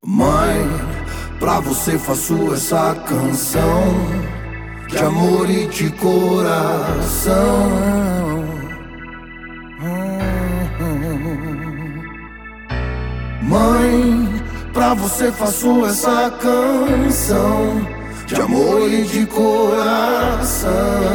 Mãe, pra você faço essa canção de amor e de coração. Mãe, pra você faço essa canção de amor e de coração.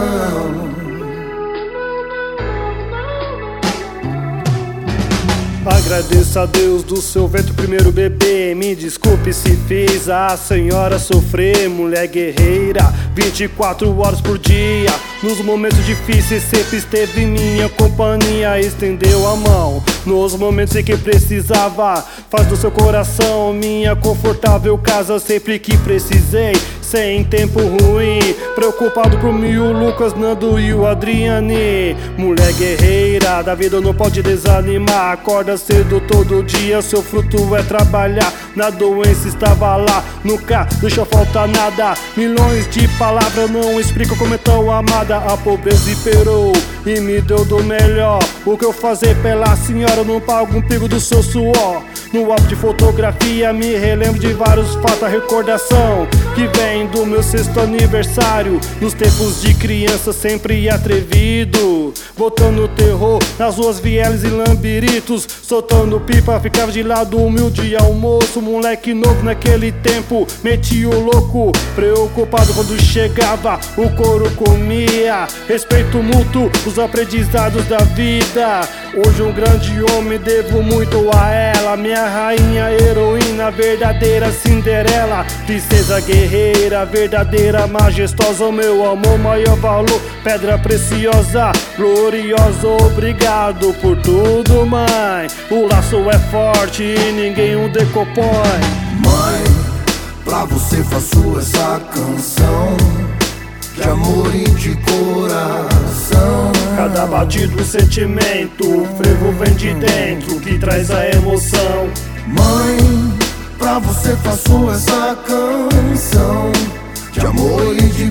Agradeço a Deus do seu ventre, primeiro bebê. Me desculpe se fiz a senhora sofrer. Mulher guerreira, 24 horas por dia. Nos momentos difíceis sempre esteve em minha companhia. Estendeu a mão nos momentos em que precisava. Faz do seu coração minha confortável casa sempre que precisei. Sem tempo ruim, preocupado por mim, o Lucas, Nando e o Adriane. Mulher guerreira, da vida não pode desanimar. Acorda cedo todo dia, seu fruto é trabalhar. Na doença estava lá, nunca deixou faltar nada. Milhões de palavras não explicam como é tão amada. A pobreza imperou e me deu do melhor. O que eu fazer pela senhora, não pago um pingo do seu suor. No álbum de fotografia me relembro de vários fatos, a recordação que vem do meu 6º aniversário. Nos tempos de criança sempre atrevido, botando o terror nas ruas, vielas e lambiritos. Soltando pipa, ficava de lado humilde almoço. Moleque novo naquele tempo, metia o louco. Preocupado quando chegava, o couro comia. Respeito mútuo, os aprendizados da vida. Hoje um grande homem, devo muito a ela. Minha rainha, heroína, verdadeira Cinderela. Princesa guerreira, verdadeira, majestosa. O meu amor, maior valor, pedra preciosa, gloriosa. Obrigado por tudo, mãe. O laço é forte e ninguém o decompõe. Mãe, pra você faço essa canção de amor e de coração. Cada batido sentimento, o frevo vem de dentro que traz a emoção. Mãe, pra você faço essa canção de amor e de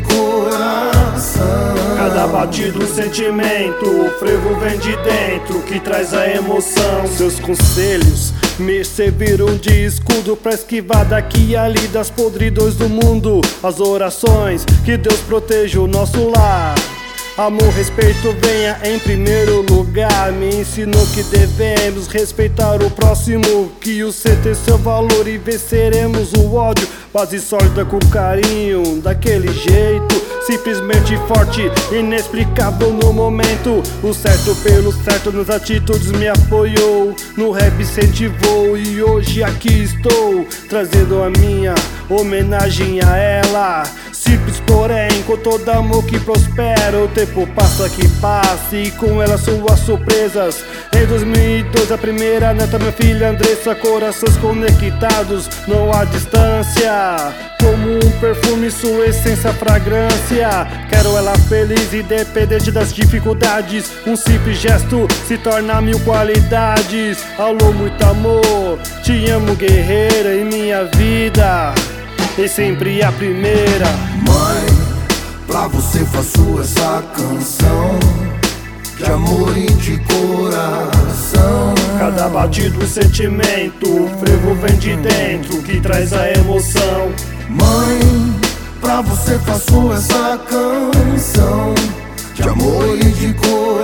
coração. Cada batido sentimento, o frevo vem de dentro que traz a emoção. Seus conselhos me serviram de escudo pra esquivar daqui e ali das podridões do mundo. As orações, que Deus proteja o nosso lar. Amor, respeito venha em primeiro lugar. Me ensinou que devemos respeitar o próximo, que o ser tem seu valor e venceremos o ódio. Base sólida com carinho, daquele jeito, simplesmente forte, inexplicável no momento. O certo pelo certo nas atitudes me apoiou, no rap incentivou e hoje aqui estou, trazendo a minha homenagem a ela. Simples porém com todo amor que prospera. O tempo passa que passa e com ela suas surpresas. Em 2002 a primeira neta, minha filha Andressa. Corações conectados, não há distância. Como um perfume, sua essência, fragrância. Quero ela feliz, independente das dificuldades. Um simples gesto se torna 1000 qualidades. Alô, muito amor, te amo guerreira em minha vida, e sempre a primeira. Mãe, pra você faço essa canção de amor e de coração. Cada batido sentimento, o frevo vem de dentro que traz a emoção. Mãe, pra você faço essa canção de amor e de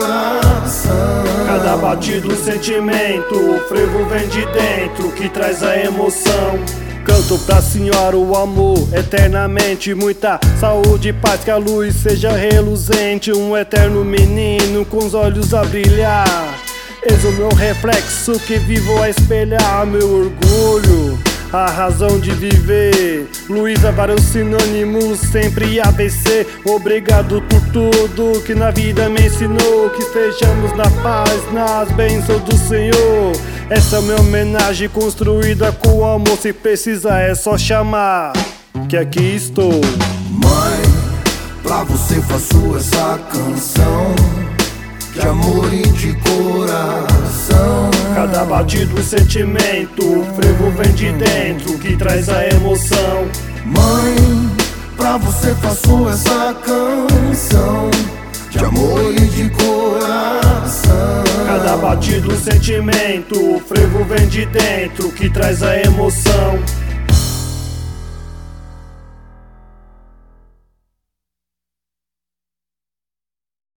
coração. Cada batido sentimento, o frevo vem de dentro que traz a emoção. Canto pra senhora o amor eternamente, muita saúde e paz, que a luz seja reluzente. Um eterno menino com os olhos a brilhar. Eis o meu reflexo que vivo a espelhar. Meu orgulho, a razão de viver. Luísa, vários sinônimos, sempre ABC. Obrigado por tudo que na vida me ensinou. Que estejamos na paz, nas bênçãos do Senhor. Essa é minha homenagem construída com amor. Se precisar é só chamar, que aqui estou. Mãe, pra você faço essa canção de amor e de coração. Cada batido sentimento, o frevo vem de dentro que traz a emoção. Mãe, pra você faço essa canção de amor e de coração. Cada batido sentimento, o frevo vem de dentro que traz a emoção.